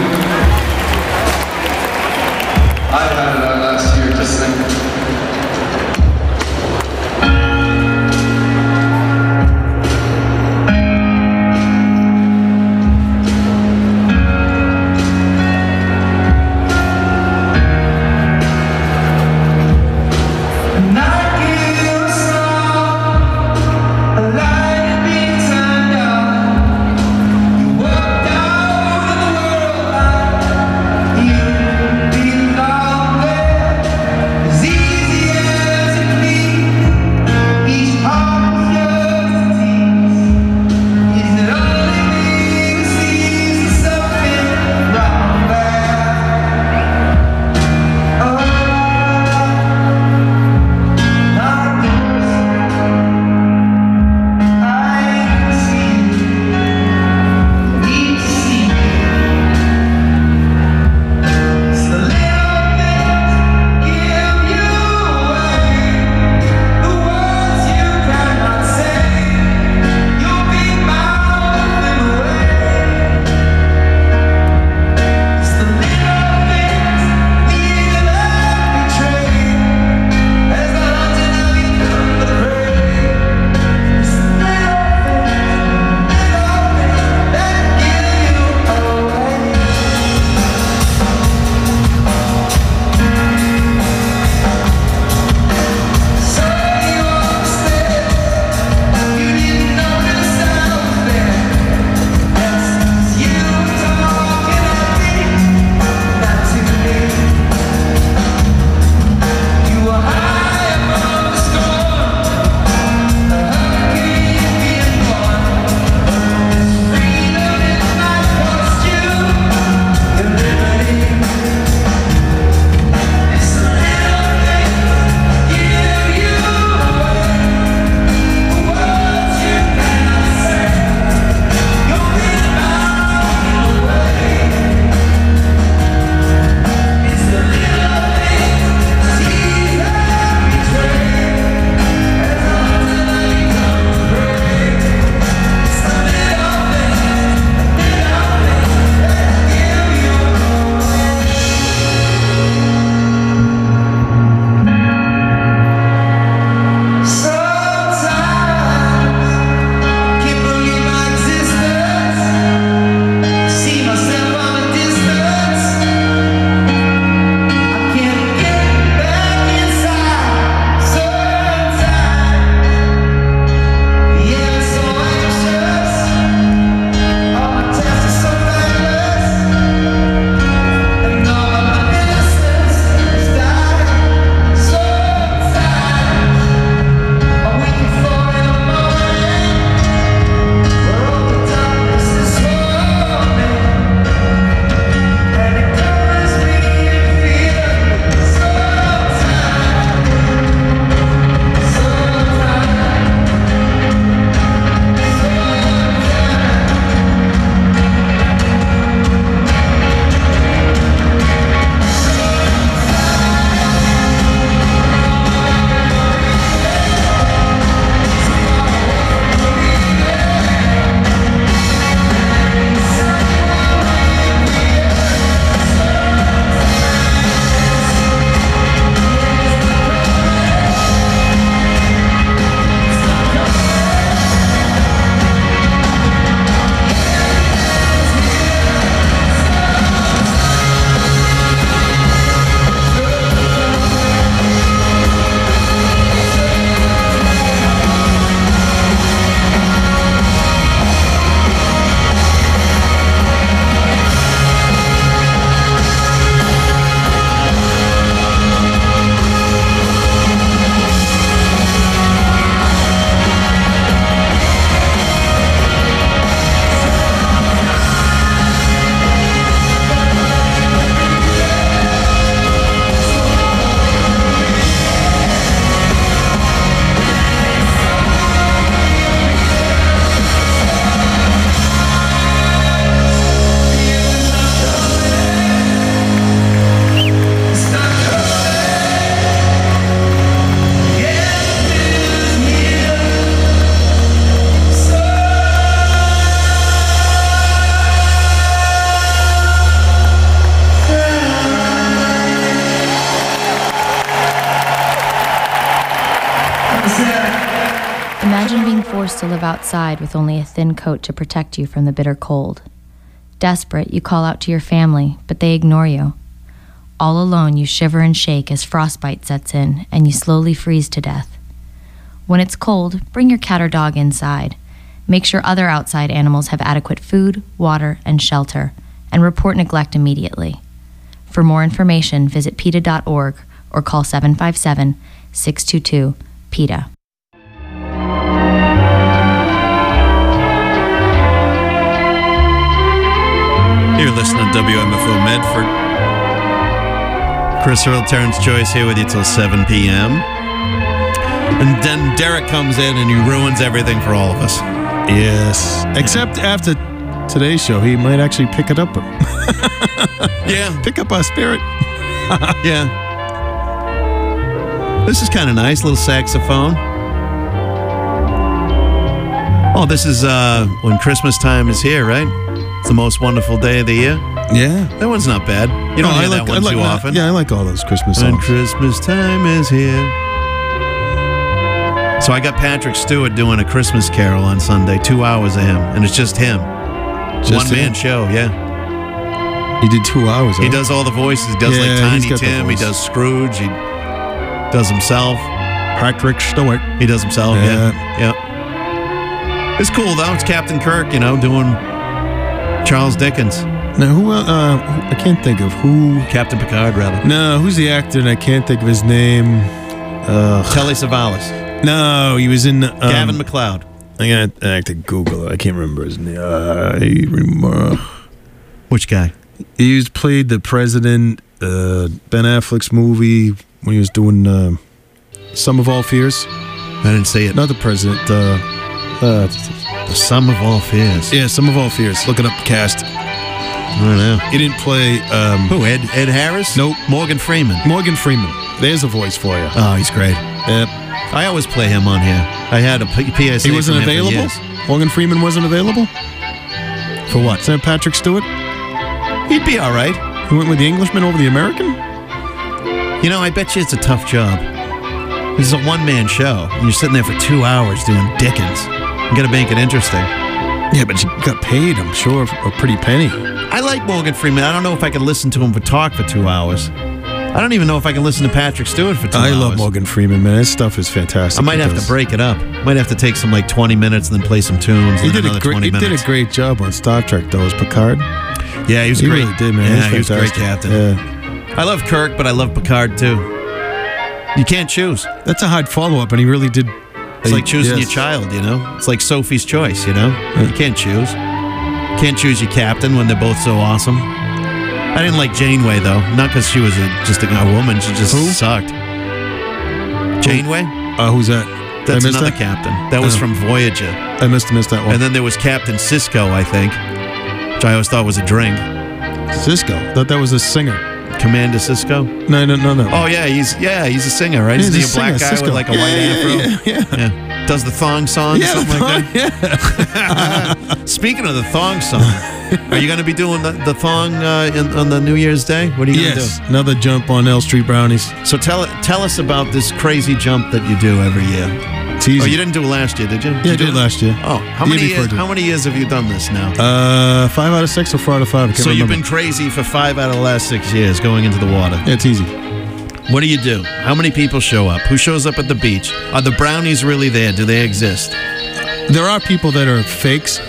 I had it out last year, just think. forced to live outside with only a thin coat to protect you from the bitter cold. Desperate, you call out to your family, but they ignore you. All alone, you shiver and shake as frostbite sets in, and you slowly freeze to death. When it's cold, bring your cat or dog inside. Make sure other outside animals have adequate food, water, and shelter, and report neglect immediately. For more information, visit PETA.org or call 757-622-PETA. You're listening to WMFO Medford. Chris Earl, Terrence Joyce here with you till 7 p.m. And then Derek comes in and he ruins everything for all of us. Yes. Except after today's show, he might actually pick it up. Yeah. Pick up our spirit. Yeah. This is kind of nice. Little saxophone. Oh, this is when Christmas time is here, right? It's the most wonderful day of the year. Yeah. That one's not bad. You don't hear that one too often. Yeah, I like all those Christmas songs. When Christmas time is here. So I got Patrick Stewart doing a Christmas carol on Sunday, 2 hours of him, and it's just him. One-man show, yeah. He did 2 hours. He does all the voices. He does like Tiny Tim. He does Scrooge. He does himself. Patrick Stewart. He does himself, yeah. It's cool, though. It's Captain Kirk, doing Charles Dickens. Now, who, I can't think of who. Captain Picard, rather. No, who's the actor? And I can't think of his name. Telly Savalas. No, he was in... Gavin McLeod. I have to Google it. I can't remember his name. Which guy? He played the president, Ben Affleck's movie when he was doing Sum of All Fears. I didn't see it. Not the president. The Sum of All Fears. Yeah, Sum of All Fears. Look it up, cast. I don't know. He didn't play... Who, Ed Harris? Nope. Morgan Freeman. Morgan Freeman. There's a voice for you. Oh, he's great. Yep. I always play him on here. I had a PSA. He wasn't available? Morgan Freeman wasn't available? For what? Is that Patrick Stewart? He'd be all right. He went with the Englishman over the American? I bet you it's a tough job. This is a one-man show, and you're sitting there for 2 hours doing Dickens. You got to make it interesting. Yeah, but you got paid, I'm sure, a pretty penny. I like Morgan Freeman. I don't know if I could listen to him talk for 2 hours. I don't even know if I can listen to Patrick Stewart for 2 hours. I love Morgan Freeman, man. His stuff is fantastic. I might have to break it up. Might have to take some 20 minutes and then play some tunes. He did a great job on Star Trek, though, as Picard. Yeah, he was great. He really did, man. Yeah, he was a great captain. Yeah. I love Kirk, but I love Picard, too. You can't choose. That's a hard follow-up, and he really did. It's like choosing your child, It's like Sophie's Choice, You can't choose. Can't choose your captain when they're both so awesome. I didn't like Janeway, though. Not because she was just a woman. She just sucked. Janeway? Who's that? That's another captain. That was from Voyager. I must have missed that one. And then there was Captain Sisko, I think, which I always thought was a drink. Sisko? I thought that was a singer. Commander Sisko? No. Oh, yeah, he's a singer, right? Isn't he a black guy Sisko. with a white afro? Yeah. Does the thong song or something like that? Yeah. Speaking of the thong song, are you going to be doing the thong on the New Year's Day? What are you going to do? Another jump on L Street Brownies. So tell us about this crazy jump that you do every year. It's easy. Oh, you didn't do it last year, did you? Yeah, I did it last year. Oh, how many years have you done this now? 5 out of 6 or 4 out of 5. So you've been crazy for 5 out of the last 6 years going into the water. Yeah, it's easy. What do? How many people show up? Who shows up at the beach? Are the brownies really there? Do they exist? There are people that are fakes.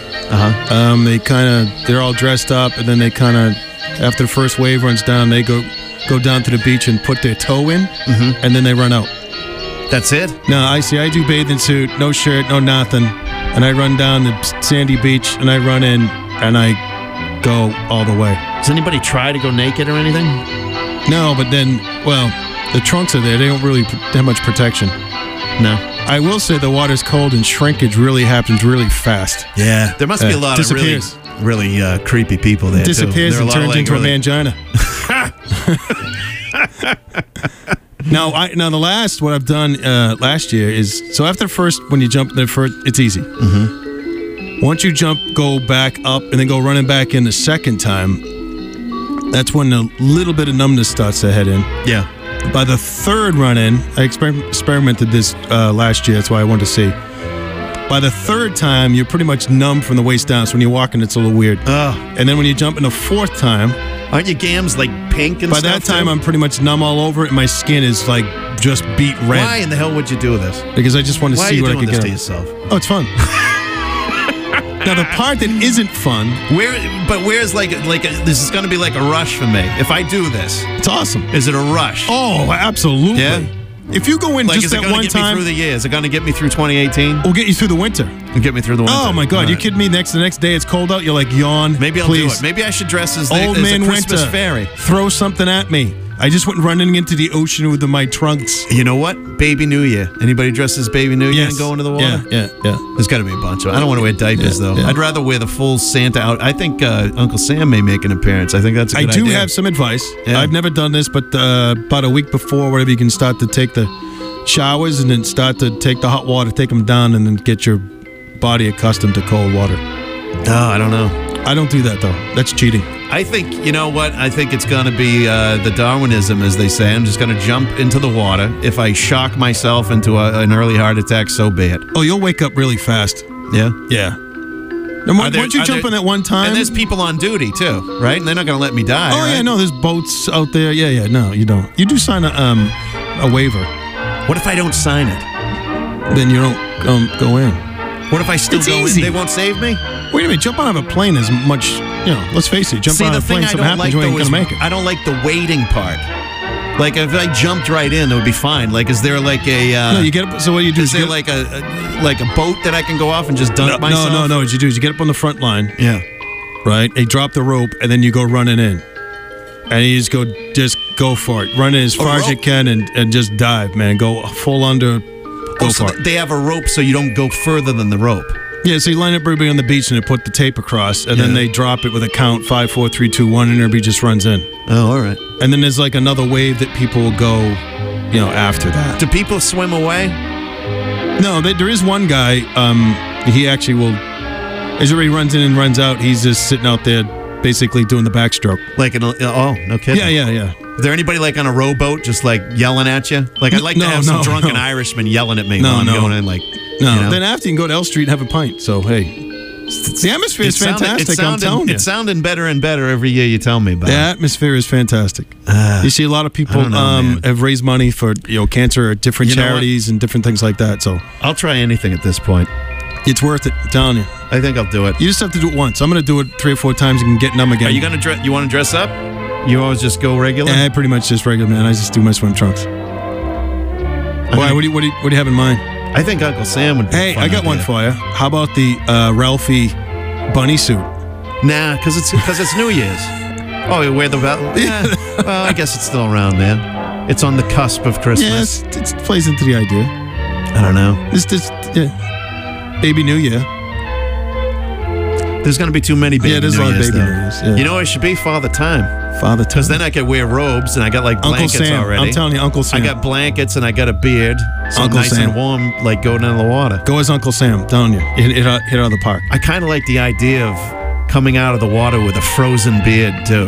They're all dressed up, and then they after the first wave runs down, they go down to the beach and put their toe in, and then they run out. That's it? No, I do bathing suit, no shirt, no nothing, and I run down the sandy beach, and I run in, and I go all the way. Does anybody try to go naked or anything? No, but then, the trunks are there. They don't really have much protection. No. I will say the water's cold and shrinkage really happens really fast. Yeah. There must be a lot of really creepy people there, disappears too. and turns into a mangina. Now, what I've done last year is, so after when you jump the first, it's easy. Mm-hmm. Once you jump, go back up, and then go running back in the second time, that's when a little bit of numbness starts to head in. Yeah. By the third run in, I experimented this last year. That's why I wanted to see. By the third time, you're pretty much numb from the waist down. So when you're walking, it's a little weird. And then when you jump in the fourth time, aren't your gams like pink and by stuff? By that time, too? I'm pretty much numb all over it, and my skin is like just beat red. Why in the hell would you do this? Because I just want to see what I could get. Why are you doing this to yourself? Oh, it's fun. Now the part that isn't fun, where's this is going to be like a rush for me if I do this. It's awesome. Is it a rush? Oh, absolutely. Yeah. If you go in like, just that one time, is it going to get me through the year? Is it going to get me through 2018? We'll get you through the winter. And get me through the winter. Oh my God! You kidding me? The next day it's cold out. You're like yawn. Maybe I'll please. do it. Maybe I should dress as Old a Man Christmas Winter. fairy. Throw something at me. I just went running into the ocean with my trunks. You know what? Baby New Year. Anybody dress as Baby New Year and go into the water? Yeah. There's got to be a bunch of. I don't want to wear diapers though. Yeah. I'd rather wear the full Santa out. I think Uncle Sam may make an appearance. I think that's a good idea. I do have some advice. Yeah. I've never done this, but about a week before, whatever, you can start to take the showers and then start to take the hot water, take them down, and then get your body accustomed to cold water. Oh, I don't know. I don't do that though. That's cheating. I think, you know what? I think it's going to be the Darwinism, as they say. I'm just going to jump into the water. If I shock myself into an early heart attack, so be it. Oh, you'll wake up really fast. Yeah? Yeah. And once you jump in that one time... And there's people on duty, too, right? And they're not going to let me die, Oh, right? yeah, no, there's boats out there. Yeah, no, you don't. You do sign a waiver. What if I don't sign it? Then you don't go in. What if I still go in? They won't save me? Wait a minute, jump out of a plane is much, let's face it, jump out of a plane, something happens, you ain't going to make it. I don't like the waiting part. Like, if I jumped right in, it would be fine. Like, is there like a... no, you get up, so what you do is there like a boat that I can go off and just dunk myself? No, what you do is you get up on the front line. Yeah. Right? They drop the rope, and then you go running in. And you just go for it. Run in as far as you can and just dive, man. Go full under, go for it. They have a rope so you don't go further than the rope. Yeah, so you line up everybody on the beach and they put the tape across, and then they drop it with a count 5, 4, 3, 2, 1, and everybody just runs in. Oh, all right. And then there's like another wave that people will go, after that. Do people swim away? No, there is one guy. He actually will. As everybody runs in and runs out, he's just sitting out there, basically doing the backstroke. Like no kidding. Yeah. Is there anybody like on a rowboat just like yelling at you? Like I'd like to have some drunken Irishman yelling at me while I'm going in. Like Then after you can go to L Street and have a pint. So hey, the atmosphere is fantastic. I'm telling you, it's sounding better and better every year you tell me about. The atmosphere is fantastic. You see a lot of people have raised money for cancer or different charities and different things like that. So I'll try anything at this point. It's worth it. I'm telling you. I think I'll do it. You just have to do it once. I'm going to do it 3 or 4 times and get numb again. Are you going to dress? You want to dress up? You always just go regular? Yeah, I pretty much just regular, man. I just do my swim trunks. Why? What do you have in mind? I think Uncle Sam would be Hey, I got one for you. How about the Ralphie bunny suit? Nah, because it's New Year's. Oh, you wear the belt? Yeah. Well, I guess it's still around, man. It's on the cusp of Christmas. Yeah, it plays into the idea. I don't know. Baby New Year. There's going to be too many baby there's New a lot of Years, baby though. New Years. Yeah. You know what it should be? Father Time. Father Time. Because then I could wear robes and I got like blankets Uncle Sam. already. I'm telling you, Uncle Sam. I got blankets and I got a beard. So Uncle nice Sam. and warm, like going into the water. Go as Uncle Sam. I'm telling you. Hit out of the park. I kind of like the idea of coming out of the water with a frozen beard, too.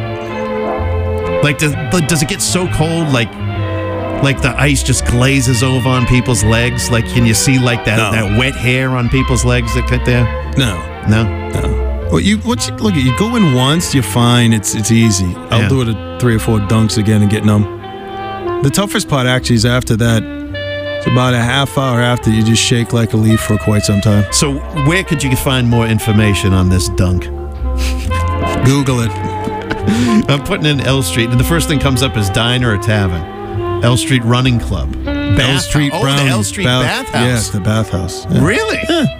Like, does it get so cold, like the ice just glazes over on people's legs? Like, can you see like that wet hair on people's legs that get there? No. Well, you go in once, you're fine. It's easy. I'll do it at 3 or 4 dunks again and get numb. The toughest part actually is after that. It's about a half hour after you just shake like a leaf for quite some time. So where could you find more information on this dunk? Google it. I'm putting in L Street, and the first thing comes up is diner or tavern. L Street Running Club. L Street Brown. The L Street Bathhouse. Yes, the bathhouse. Yeah. Really? Yeah.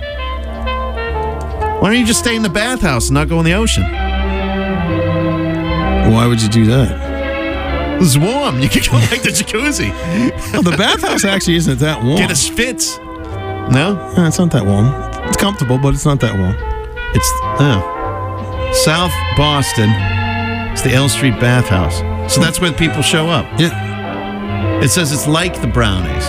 Why don't you just stay in the bathhouse and not go in the ocean? Why would you do that? It's warm. You could go like the jacuzzi. Well, the bathhouse actually isn't that warm. Get a Spitz. No? It's not that warm. It's comfortable, but it's not that warm. It's South Boston. It's the L Street Bathhouse. So that's where people show up. Yeah. It says it's like the Brownies.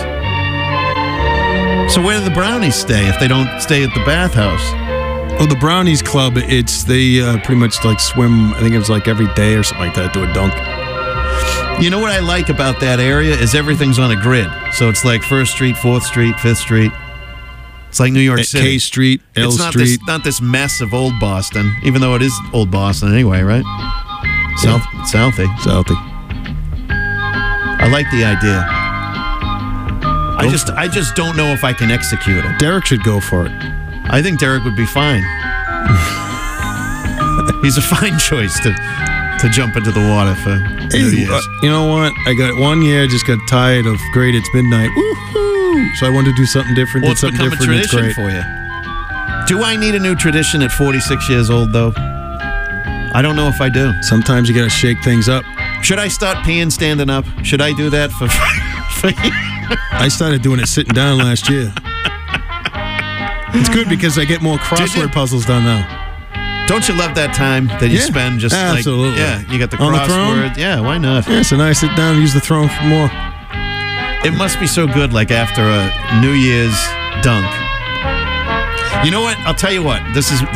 So where do the Brownies stay if they don't stay at the bathhouse? Well, the Brownies Club, they pretty much like swim, I think it was like every day or something like that, do a dunk. You know what I like about that area is everything's on a grid. So it's like 1st Street, 4th Street, 5th Street. It's like New York At City. K Street, L It's not Street. not this mess of old Boston, even though it is old Boston anyway, right? Southie. I like the idea. I just don't know if I can execute it. Derek should go for it. I think Derek would be fine. He's a fine choice to jump into the water for New Year's. You know what? I got 1 year. I just got tired of Great It's Midnight. Woohoo! So I wanted to do something different. Well, did it's something become a different. It's tradition great. for you. Do I need a new tradition at 46 years old, though? I don't know if I do. Sometimes you got to shake things up. Should I start peeing standing up? Should I do that for you? I started doing it sitting down last year. It's good because I get more crossword puzzles done now. Don't you love that time that you spend just absolutely. you got the On the throne? crossword. Yeah, why not? Yeah, so now I sit down and use the throne for more. It must be so good, like after a New Year's dunk. You know what? I'll tell you what. This is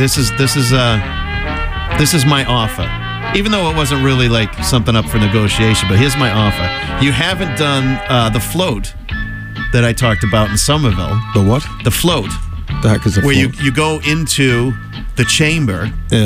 my offer. Even though it wasn't really like something up for negotiation, but here's my offer. You haven't done the float that I talked about in Somerville. The what? The float. The heck is the where float? you go into the chamber. Yeah.